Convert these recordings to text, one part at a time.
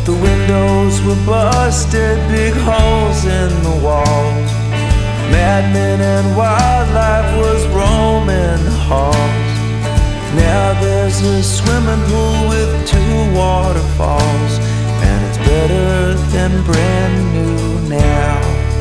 The windows were busted, big holes in the walls. Madmen and wildlife was roaming the halls. Now there's a swimming pool with 2 waterfalls, and it's better than brand new now.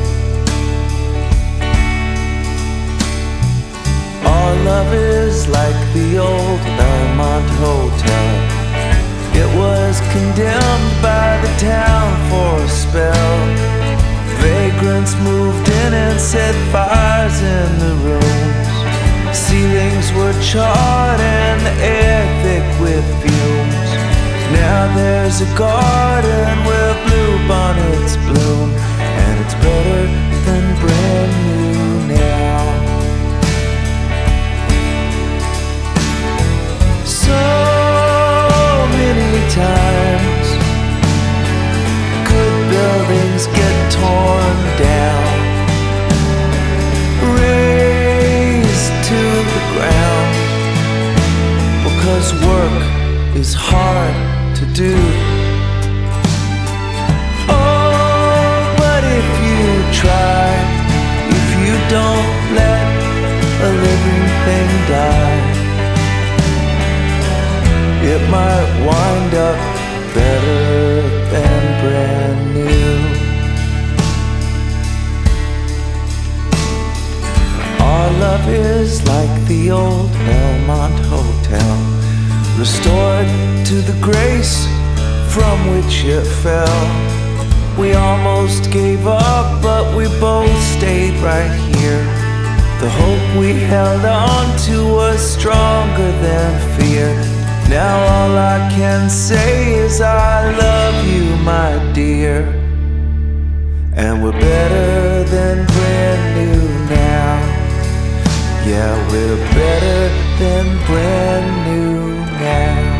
Our love is like the old Belmont Hotel. It was condemned by the town for a spell. Vagrants moved in and set fires in the rooms. Ceilings were charred and the air thick with fumes. Now there's a garden where bluebonnets bloom, and it's better than brand new now. So many times good buildings get torn down, razed to the ground, because work is hard to do. Oh, but if you try, if you don't let a living thing die, it might wind up better than brand new. Our love is like the old Belmont Hotel, restored to the grace from which it fell. We almost gave up, but we both stayed right here. The hope we held on to was stronger than fear. Now all I can say is I love you, my dear, and we're better than brand new now. Yeah, we're better than brand new now.